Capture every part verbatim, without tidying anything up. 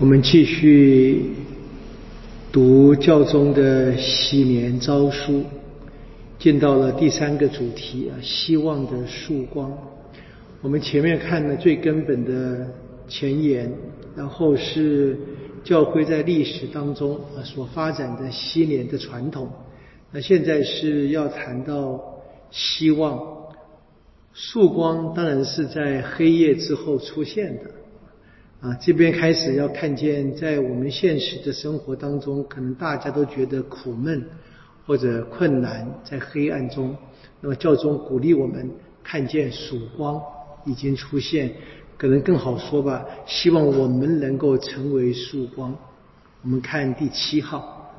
我们继续读教宗的禧年诏书，进到了第三个主题啊，希望的曙光。我们前面看了最根本的前言，然后是教会在历史当中啊所发展的禧年的传统。那现在是要谈到希望，曙光当然是在黑夜之后出现的。啊，这边开始要看见，在我们现实的生活当中，可能大家都觉得苦闷或者困难，在黑暗中，那么教宗鼓励我们看见曙光已经出现，可能更好说吧，希望我们能够成为曙光。我们看第七号，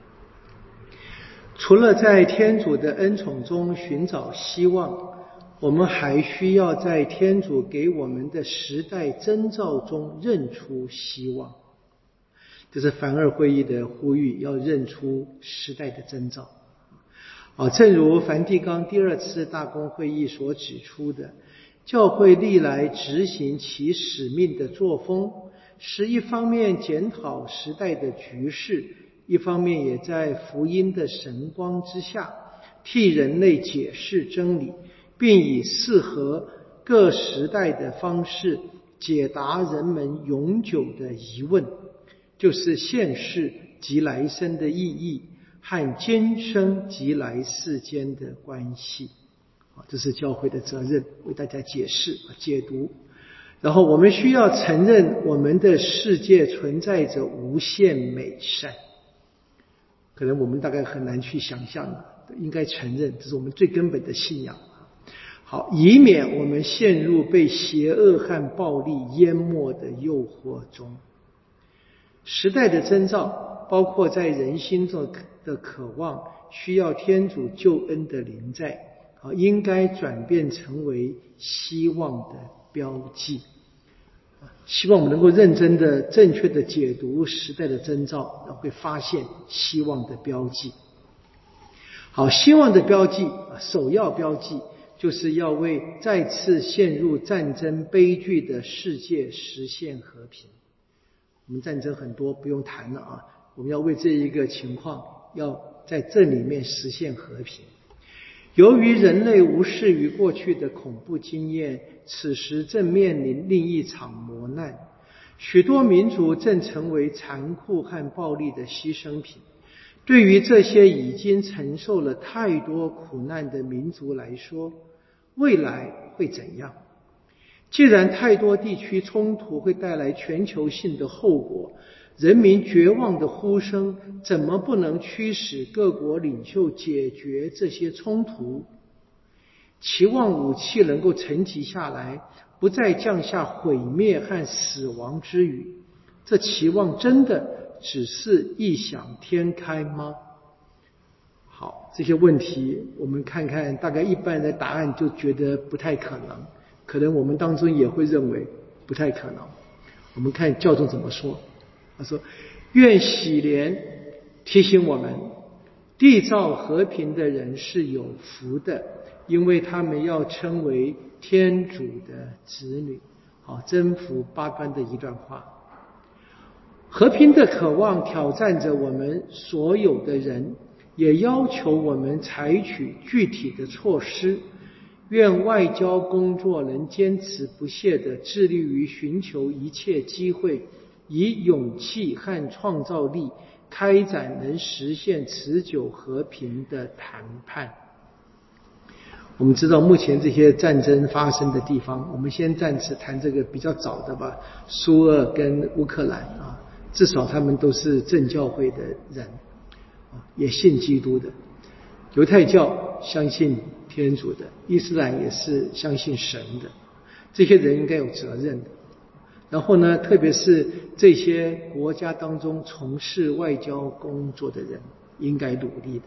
除了在天主的恩宠中寻找希望，我们还需要在天主给我们的时代征兆中认出希望。这是梵二会议的呼吁，要认出时代的征兆。啊，正如梵蒂冈第二次大公会议所指出的，教会历来执行其使命的作风，是一方面检讨时代的局势，一方面也在福音的神光之下，替人类解释真理，并以适合各时代的方式解答人们永久的疑问，就是现世及来生的意义和今生及来世间的关系。这是教会的责任，为大家解释解读。然后我们需要承认我们的世界存在着无限美善，可能我们大概很难去想象的，应该承认，这是我们最根本的信仰。好，以免我们陷入被邪恶和暴力淹没的诱惑中。时代的征兆包括在人心中的渴望，需要天主救恩的临在，应该转变成为希望的标记。希望我们能够认真的、正确的解读时代的征兆，会发现希望的标记。好，希望的标记，首要标记就是要为再次陷入战争悲剧的世界实现和平。我们战争很多不用谈了啊，我们要为这一个情况，要在这里面实现和平。由于人类无视于过去的恐怖经验，此时正面临另一场磨难，许多民族正成为残酷和暴力的牺牲品。对于这些已经承受了太多苦难的民族来说，未来会怎样？既然太多地区冲突会带来全球性的后果，人民绝望的呼声怎么不能驱使各国领袖解决这些冲突？期望武器能够沉寂下来，不再降下毁灭和死亡之雨，这期望真的只是异想天开吗？好，这些问题我们看看，大概一般人的答案就觉得不太可能，可能我们当中也会认为不太可能。我们看教宗怎么说，他说：愿禧年提醒我们，缔造和平的人是有福的，因为他们要称为天主的子女。好，真福八端的一段话。和平的渴望挑战着我们所有的人，也要求我们采取具体的措施。愿外交工作能坚持不懈地致力于寻求一切机会，以勇气和创造力开展能实现持久和平的谈判。我们知道目前这些战争发生的地方，我们先暂时谈这个比较早的吧，苏俄跟乌克兰啊，至少他们都是正教会的人，也信基督的。犹太教相信天主的，伊斯兰也是相信神的，这些人应该有责任的。然后呢，特别是这些国家当中从事外交工作的人，应该努力的。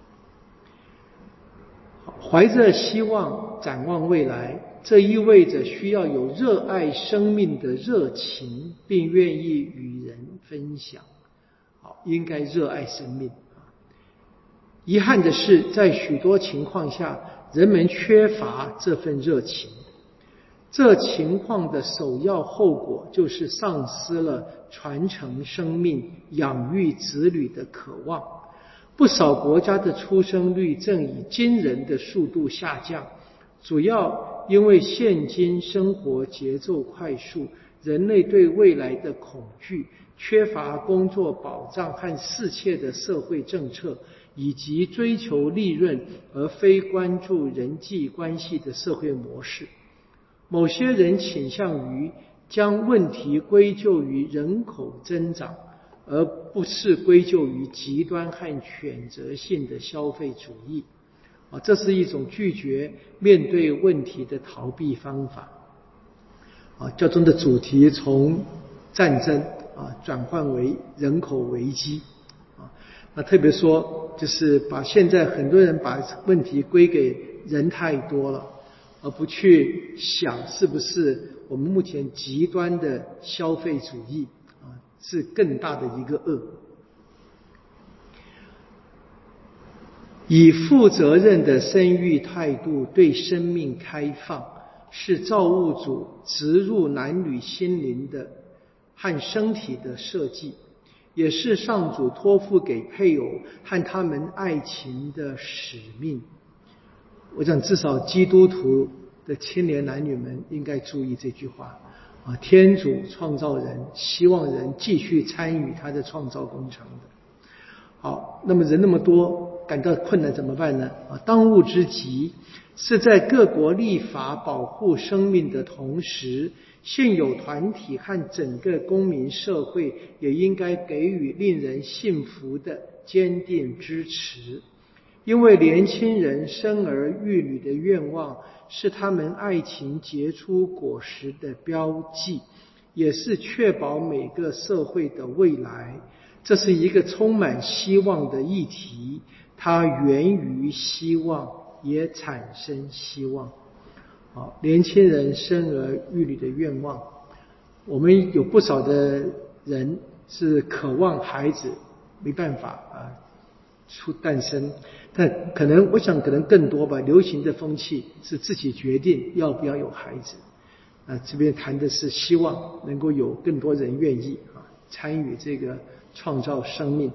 怀着希望展望未来，这意味着需要有热爱生命的热情，并愿意与人分享。好，应该热爱生命。遗憾的是，在许多情况下，人们缺乏这份热情。 这情况的首要后果就是丧失了传承生命、养育子女的渴望。不少国家的出生率正以惊人的速度下降，主要因为现今生活节奏快速，人类对未来的恐惧，缺乏工作保障和适切的社会政策，以及追求利润而非关注人际关系的社会模式。某些人倾向于将问题归咎于人口增长，而不是归咎于极端和选择性的消费主义。啊，这是一种拒绝面对问题的逃避方法。啊，教宗的主题从战争啊转换为人口危机。啊，那特别说，就是把现在很多人把问题归给人太多了，而不去想是不是我们目前极端的消费主义啊是更大的一个恶。以负责任的生育态度对生命开放，是造物主植入男女心灵的和身体的设计，也是上主托付给配偶和他们爱情的使命。我想至少基督徒的青年男女们应该注意这句话啊，天主创造人，希望人继续参与他的创造工程的。好，那么人那么多，感到困难怎么办呢？啊，当务之急是在各国立法保护生命的同时，现有团体和整个公民社会也应该给予令人信服的坚定支持。因为年轻人生儿育女的愿望是他们爱情结出果实的标记，也是确保每个社会的未来。这是一个充满希望的议题，它源于希望，也产生希望。好，年轻人生儿育女的愿望，我们有不少的人是渴望孩子，没办法啊出诞生，但可能我想可能更多吧，流行的风气是自己决定要不要有孩子。啊，这边谈的是希望能够有更多人愿意啊参与这个创造生命。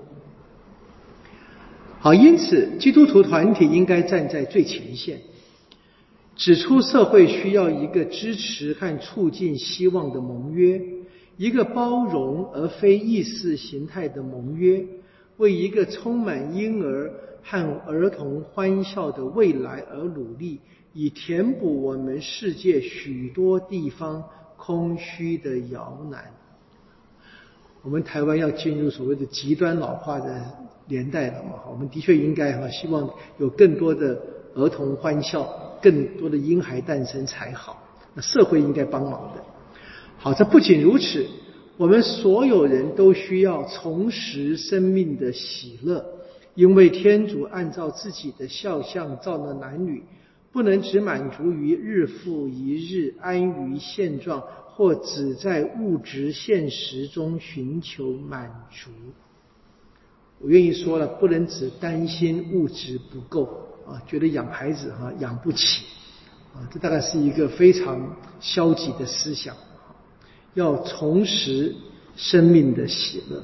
好，因此基督徒团体应该站在最前线，指出社会需要一个支持和促进希望的盟约，一个包容而非意识形态的盟约，为一个充满婴儿和儿童欢笑的未来而努力，以填补我们世界许多地方空虚的摇篮。我们台湾要进入所谓的极端老化的年代了嘛，我们的确应该哈，希望有更多的儿童欢笑，更多的婴孩诞生才好。那社会应该帮忙的。好，这不仅如此，我们所有人都需要重拾生命的喜乐，因为天主按照自己的肖像造了男女，不能只满足于日复一日安于现状，或只在物质现实中寻求满足。我愿意说了，不能只担心物质不够啊，觉得养孩子哈、啊、养不起啊，这大概是一个非常消极的思想。要重拾生命的喜乐。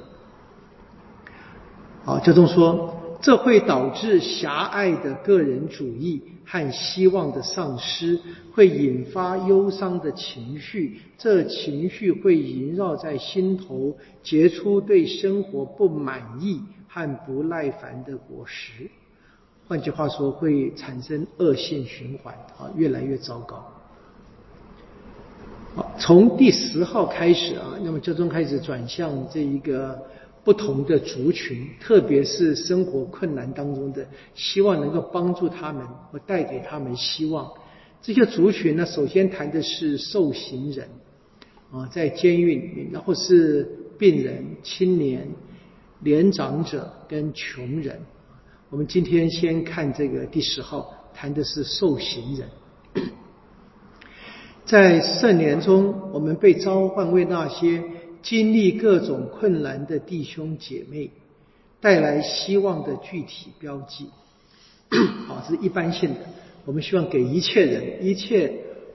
好，教宗说，这会导致狭隘的个人主义和希望的丧失，会引发忧伤的情绪，这情绪会萦绕在心头，结出对生活不满意和不耐烦的果实。换句话说，会产生恶性循环，啊，越来越糟糕。从第十号开始啊，那么教宗开始转向这一个不同的族群，特别是生活困难当中的，希望能够帮助他们或带给他们希望。这些族群呢，首先谈的是受刑人啊，在监狱里面，然后是病人、青年、年长者跟穷人。我们今天先看这个第十号，谈的是受刑人。在圣年中，我们被召唤为那些经历各种困难的弟兄姐妹带来希望的具体标记。好，这是一般性的，我们希望给一切人、一切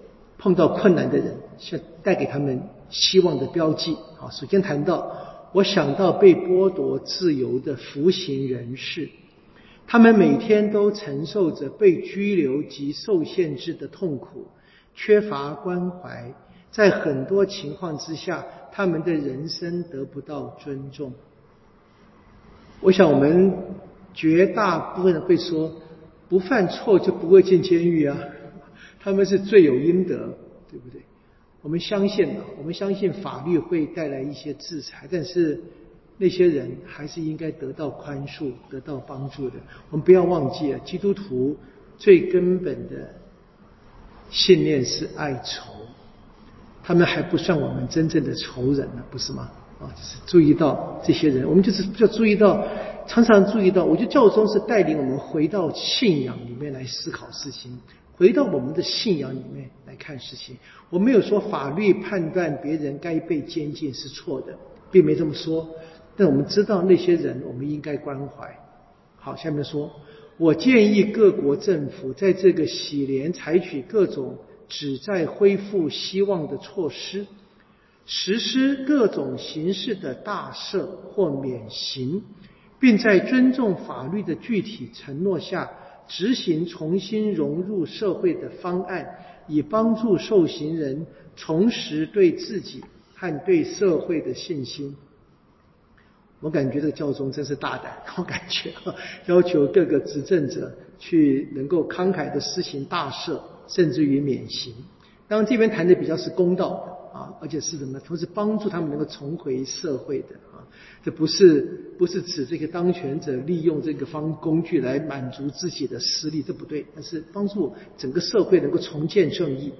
碰到困难的人，想带给他们希望的标记。好，首先谈到，我想到被剥夺自由的服刑人士，他们每天都承受着被拘留及受限制的痛苦，缺乏关怀，在很多情况之下，他们的人生得不到尊重。我想我们绝大部分人会说，不犯错就不会进监狱啊，他们是罪有应得，对不对？我们相信啊，我们相信法律会带来一些制裁，但是那些人还是应该得到宽恕，得到帮助的。我们不要忘记了，基督徒最根本的信念是爱仇，他们还不算我们真正的仇人呢，不是吗？啊，就是注意到这些人，我们就是要注意到，常常注意到，我觉得教宗是带领我们回到信仰里面来思考事情，回到我们的信仰里面来看事情。我没有说法律判断别人该被监禁是错的，并没这么说，但我们知道那些人我们应该关怀。好，下面说，我建议各国政府在这个喜年采取各种旨在恢复希望的措施，实施各种形式的大赦或免刑，并在尊重法律的具体承诺下执行重新融入社会的方案，以帮助受刑人重拾对自己和对社会的信心。我感觉这个教宗真是大胆，我感觉要求各个执政者去能够慷慨的施行大赦，甚至于免刑。当然这边谈的比较是公道的啊，而且是什么？同时帮助他们能够重回社会的啊，这不是不是指这个当权者利用这个方工具来满足自己的私利，这不对，但是帮助整个社会能够重建正义。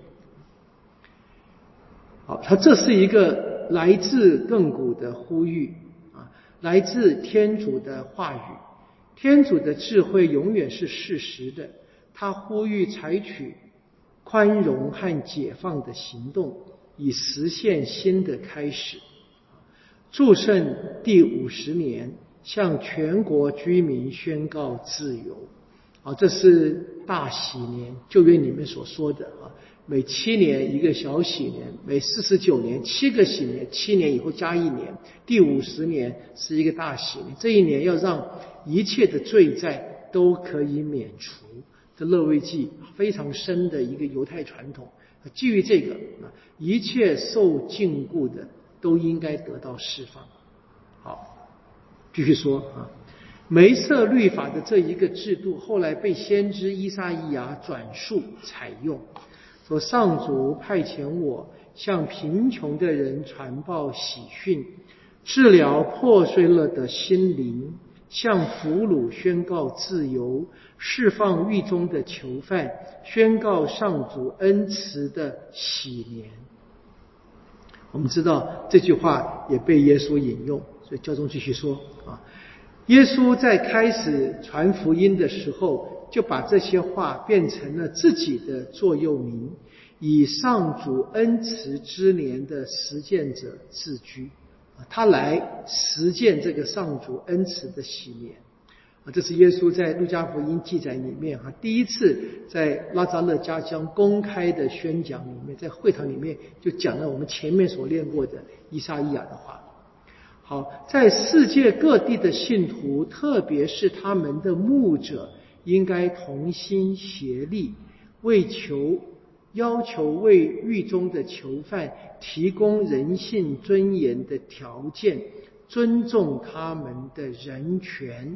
好，他这是一个来自亘古的呼吁啊，来自天主的话语。天主的智慧永远是事实的，他呼吁采取宽容和解放的行动，以实现新的开始。祝圣第五十年，向全国居民宣告自由。啊，这是大喜年，旧约里面所说的啊，每七年一个小喜年，每四十九年七个喜年，七年以后加一年，第五十年是一个大喜年。这一年要让一切的罪债都可以免除。这勒未记非常深的一个犹太传统，基于这个，一切受禁锢的都应该得到释放。好，继续说啊，梅瑟律法的这一个制度后来被先知依撒意亚转述采用，说上主派遣我向贫穷的人传报喜讯，治疗破碎了的心灵，向俘虏宣告自由，释放狱中的囚犯，宣告上主恩慈的喜年。我们知道这句话也被耶稣引用，所以教宗继续说啊，耶稣在开始传福音的时候，就把这些话变成了自己的座右铭，以上主恩慈之年的实践者自居。他来实践这个上主恩慈的喜年。这是耶稣在路加福音记载里面第一次在拉扎勒家乡公开的宣讲里面，在会堂里面就讲了我们前面所练过的依撒意亚的话。好，在世界各地的信徒，特别是他们的牧者，应该同心协力，为求要求为狱中的囚犯提供人性尊严的条件，尊重他们的人权，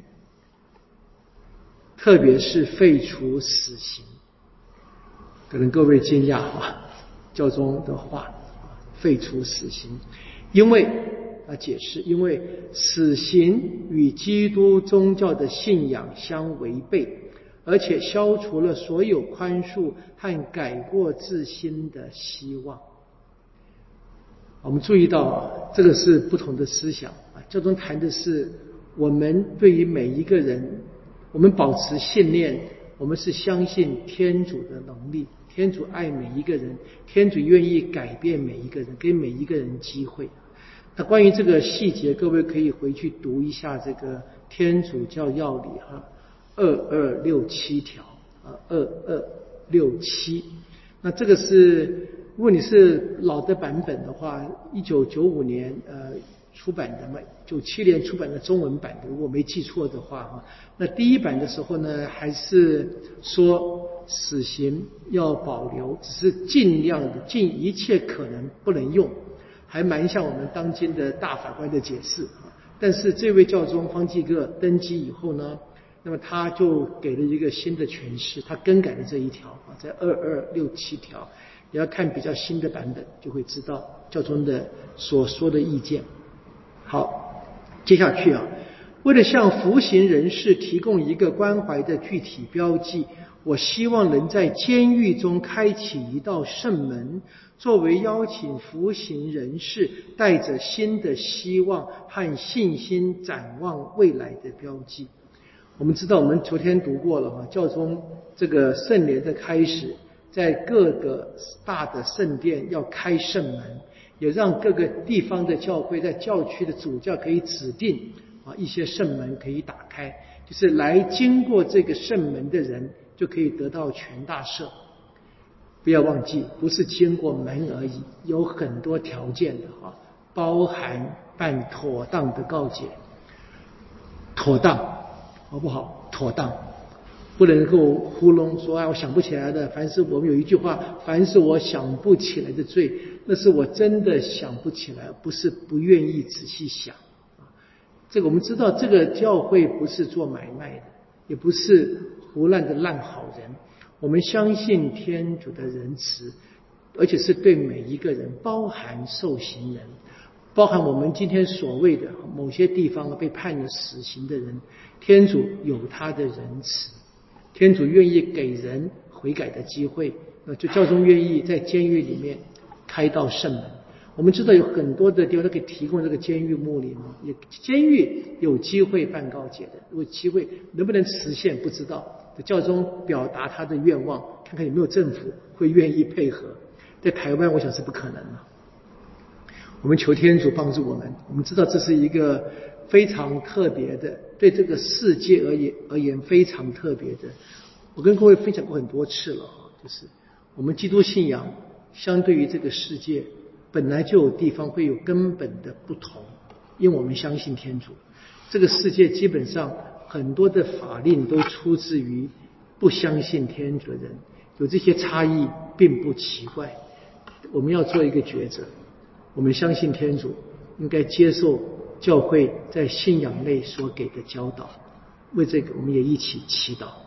特别是废除死刑。可能各位惊讶啊，教宗的话，废除死刑，因为啊解释，因为死刑与基督宗教的信仰相违背，而且消除了所有宽恕和改过自新的希望。我们注意到这个是不同的思想啊，教宗谈的是我们对于每一个人，我们保持信念，我们是相信天主的能力，天主爱每一个人，天主愿意改变每一个人，给每一个人机会。那关于这个细节，各位可以回去读一下这个天主教要理哈，二二六七条啊，二二六七。那这个是如果你是老的版本的话，一九九五年呃出版的嘛，九七年出版的中文版的，如果没记错的话哈，那第一版的时候呢，还是说死刑要保留，只是尽量的尽一切可能不能用，还蛮像我们当今的大法官的解释啊。但是这位教宗方济各登基以后呢，那么他就给了一个新的诠释，他更改了这一条啊，在二二六七条。你要看比较新的版本，就会知道教宗的所说的意见。好，接下去啊，为了向服刑人士提供一个关怀的具体标记，我希望能在监狱中开启一道圣门，作为邀请服刑人士带着新的希望和信心展望未来的标记。我们知道，我们昨天读过了哈，教宗这个圣年的开始，在各个大的圣殿要开圣门，也让各个地方的教会在教区的主教可以指定啊一些圣门可以打开，就是来经过这个圣门的人就可以得到全大赦。不要忘记，不是经过门而已，有很多条件的啊，包含办妥当的告解，妥当好不好？妥当。不能够糊弄说啊，我想不起来的。凡是我们有一句话，凡是我想不起来的罪，那是我真的想不起来，不是不愿意仔细想。这个我们知道，这个教会不是做买卖的，也不是胡乱的烂好人。我们相信天主的仁慈，而且是对每一个人，包含受刑人，包含我们今天所谓的某些地方被判了死刑的人，天主有他的仁慈。天主愿意给人悔改的机会，那就教宗愿意在监狱里面开道圣门。我们知道有很多的地方都可以提供这个监狱牧灵，也监狱有机会办告解的，如果机会能不能实现不知道。教宗表达他的愿望，看看有没有政府会愿意配合。在台湾，我想是不可能了。我们求天主帮助我们。我们知道这是一个非常特别的，对这个世界而言而言非常特别的。我跟各位分享过很多次了，就是我们基督信仰相对于这个世界本来就有地方会有根本的不同，因为我们相信天主。这个世界基本上很多的法令都出自于不相信天主的人，有这些差异并不奇怪。我们要做一个抉择，我们相信天主，应该接受教会在信仰内所给的教导。为这个，我们也一起祈祷。